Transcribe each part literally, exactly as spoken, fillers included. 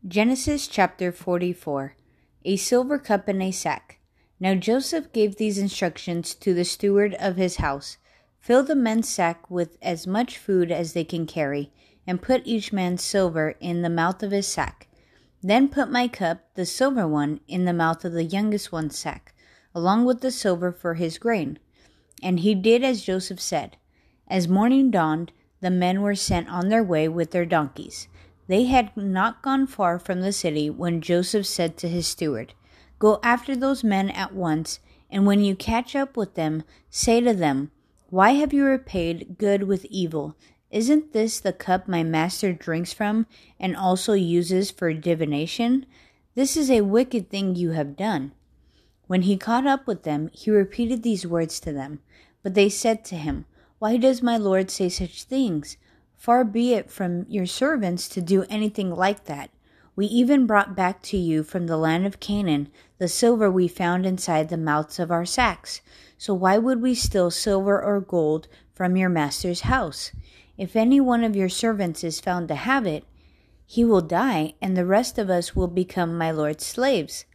Genesis chapter forty-four. A silver cup and a sack. Now Joseph gave these instructions to the steward of his house. Fill the men's sack with as much food as they can carry, and put each man's silver in the mouth of his sack. Then put my cup, the silver one, in the mouth of the youngest one's sack, along with the silver for his grain. And he did as Joseph said. As morning dawned, the men were sent on their way with their donkeys. They had not gone far from the city when Joseph said to his steward, "Go after those men at once, and when you catch up with them, say to them, 'Why have you repaid good with evil? Isn't this the cup my master drinks from and also uses for divination? This is a wicked thing you have done.'" When he caught up with them, he repeated these words to them. But they said to him, "Why does my lord say such things? Far be it from your servants to do anything like that. We even brought back to you from the land of Canaan the silver we found inside the mouths of our sacks. So why would we steal silver or gold from your master's house? If any one of your servants is found to have it, he will die, and the rest of us will become my lord's slaves."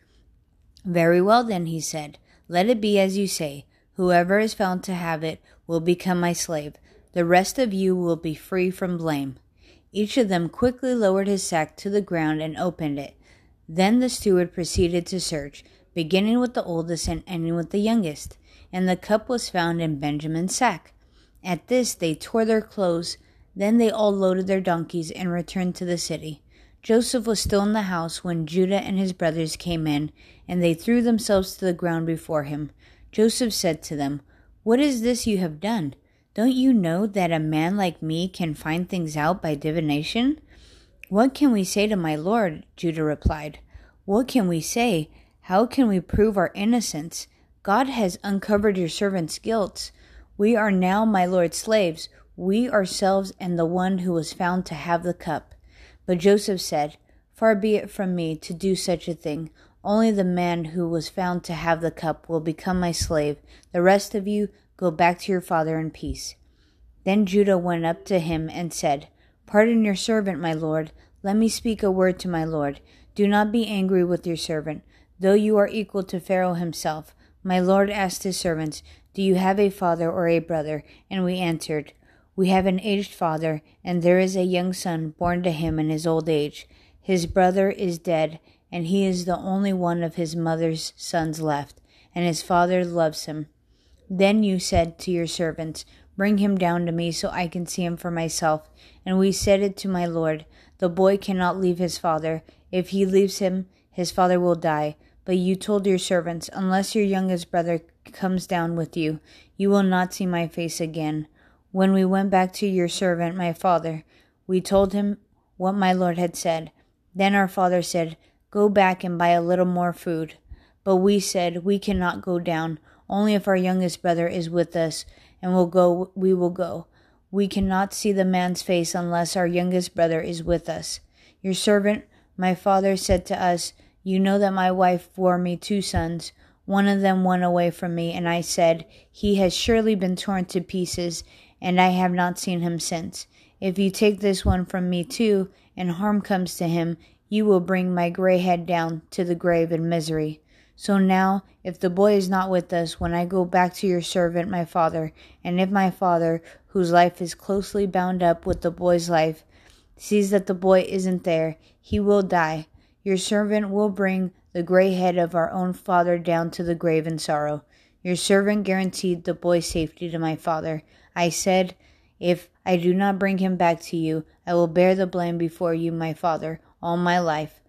"Very well then," he said, "let it be as you say. Whoever is found to have it will become my slave. The rest of you will be free from blame." Each of them quickly lowered his sack to the ground and opened it. Then the steward proceeded to search, beginning with the oldest and ending with the youngest. And the cup was found in Benjamin's sack. At this they tore their clothes. Then they all loaded their donkeys and returned to the city. Joseph was still in the house when Judah and his brothers came in, and they threw themselves to the ground before him. Joseph said to them, "What is this you have done? Don't you know that a man like me can find things out by divination?" "What can we say to my lord?" Judah replied. "What can we say? How can we prove our innocence? God has uncovered your servant's guilt. We are now my lord's slaves, we ourselves and the one who was found to have the cup." But Joseph said, "Far be it from me to do such a thing. Only the man who was found to have the cup will become my slave. The rest of you go back to your father in peace." Then Judah went up to him and said, "Pardon your servant, my lord. Let me speak a word to my lord. Do not be angry with your servant, though you are equal to Pharaoh himself." My lord asked his servants, "Do you have a father or a brother?" And we answered, "We have an aged father, and there is a young son born to him in his old age. His brother is dead, and he is the only one of his mother's sons left, and his father loves him." Then you said to your servants, "Bring him down to me so I can see him for myself." And we said it to my lord, "The boy cannot leave his father. If he leaves him, his father will die." But you told your servants, "Unless your youngest brother comes down with you, you will not see my face again." When we went back to your servant, my father, we told him what my lord had said. Then our father said, "Go back and buy a little more food." But we said, "We cannot go down. Only if our youngest brother is with us, and will go, we will go. We cannot see the man's face unless our youngest brother is with us." Your servant, my father, said to us, "You know that my wife bore me two sons. One of them went away from me, and I said, 'He has surely been torn to pieces,' and I have not seen him since. If you take this one from me too, and harm comes to him, you will bring my gray head down to the grave in misery. So now, if the boy is not with us when I go back to your servant my father, and if my father, whose life is closely bound up with the boy's life, sees that the boy isn't there, he will die. Your servant will bring the gray head of our own father down to the grave in sorrow." Your servant guaranteed the boy's safety to my father. I said, "If I do not bring him back to you, I will bear the blame before you, my father, all my life.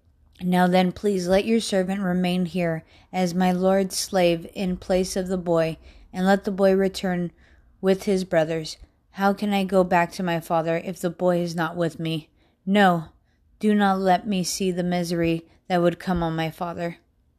Now then, please let your servant remain here as my lord's slave in place of the boy, and let the boy return with his brothers. How can I go back to my father if the boy is not with me? No, do not let me see the misery that would come on my father."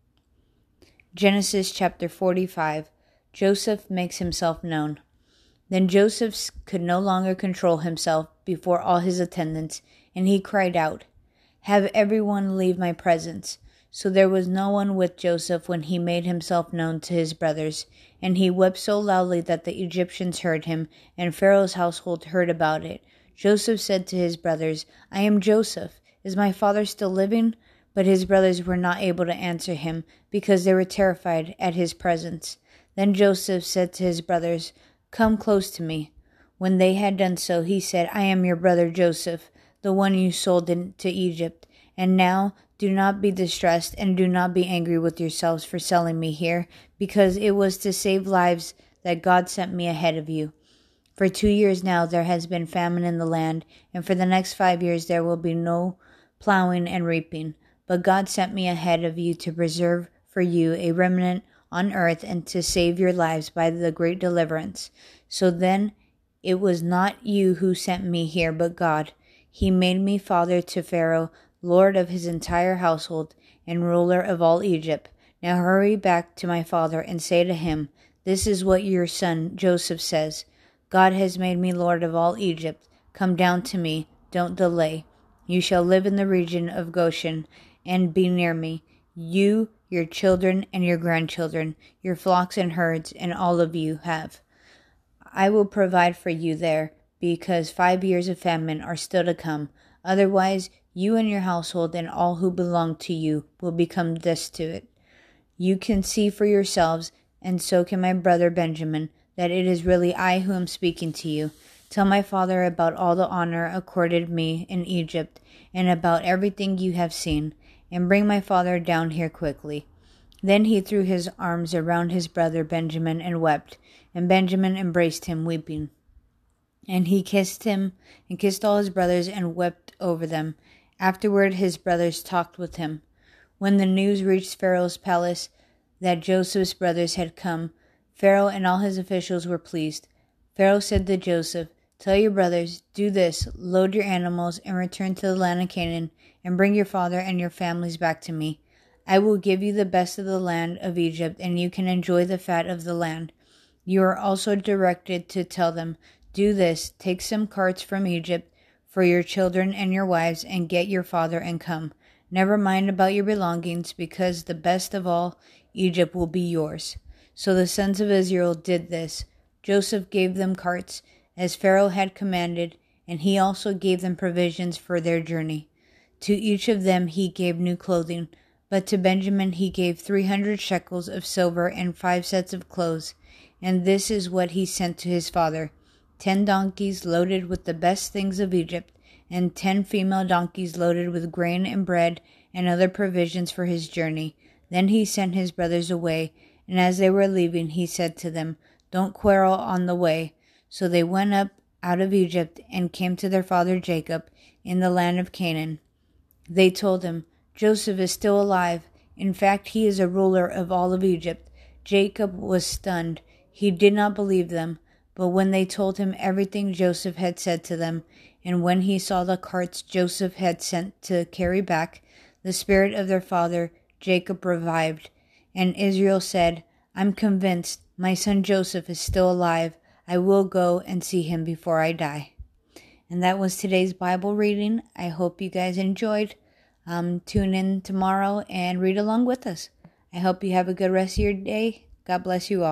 Genesis chapter forty-five. Joseph makes himself known. Then Joseph could no longer control himself before all his attendants, and he cried out, "Have everyone leave my presence." So there was no one with Joseph when he made himself known to his brothers. And he wept so loudly that the Egyptians heard him, and Pharaoh's household heard about it. Joseph said to his brothers, "I am Joseph. Is my father still living?" But his brothers were not able to answer him, because they were terrified at his presence. Then Joseph said to his brothers, "Come close to me." When they had done so, he said, "I am your brother Joseph, the one you sold into Egypt. And now do not be distressed, and do not be angry with yourselves for selling me here, because it was to save lives that God sent me ahead of you. For two years now there has been famine in the land, and for the next five years there will be no plowing and reaping. But God sent me ahead of you to preserve for you a remnant on earth and to save your lives by the great deliverance. So then it was not you who sent me here, but God. He made me father to Pharaoh, lord of his entire household, and ruler of all Egypt. Now hurry back to my father and say to him, 'This is what your son Joseph says. God has made me lord of all Egypt. Come down to me. Don't delay. You shall live in the region of Goshen and be near me, you, your children, and your grandchildren, your flocks and herds, and all of you have. I will provide for you there, because five years of famine are still to come. Otherwise, you and your household and all who belong to you will become destitute. You can see for yourselves, and so can my brother Benjamin, that it is really I who am speaking to you. Tell my father about all the honor accorded me in Egypt, and about everything you have seen, and bring my father down here quickly.' Then he threw his arms around his brother Benjamin and wept, and Benjamin embraced him, weeping. And he kissed him, and kissed all his brothers, and wept over them. Afterward his brothers talked with him. When the news reached Pharaoh's palace that Joseph's brothers had come, Pharaoh and all his officials were pleased. Pharaoh said to Joseph, "Tell your brothers, do this, load your animals, and return to the land of Canaan, and bring your father and your families back to me. I will give you the best of the land of Egypt, and you can enjoy the fat of the land." You are also directed to tell them, "Do this, take some carts from Egypt for your children and your wives, and get your father and come. Never mind about your belongings, because the best of all Egypt will be yours." So the sons of Israel did this. Joseph gave them carts, as Pharaoh had commanded, and he also gave them provisions for their journey. To each of them he gave new clothing, but to Benjamin he gave three hundred shekels of silver and five sets of clothes. And this is what he sent to his father: ten donkeys loaded with the best things of Egypt, and ten female donkeys loaded with grain and bread and other provisions for his journey. Then he sent his brothers away, and as they were leaving he said to them, "Don't quarrel on the way." So they went up out of Egypt and came to their father Jacob in the land of Canaan. They told him, "Joseph is still alive. In fact, he is a ruler of all of Egypt." Jacob was stunned. He did not believe them. But when they told him everything Joseph had said to them, and when he saw the carts Joseph had sent to carry back, the spirit of their father Jacob revived. And Israel said, "I'm convinced my son Joseph is still alive. I will go and see him before I die." And that was today's Bible reading. I hope you guys enjoyed. Um, tune in tomorrow and read along with us. I hope you have a good rest of your day. God bless you all.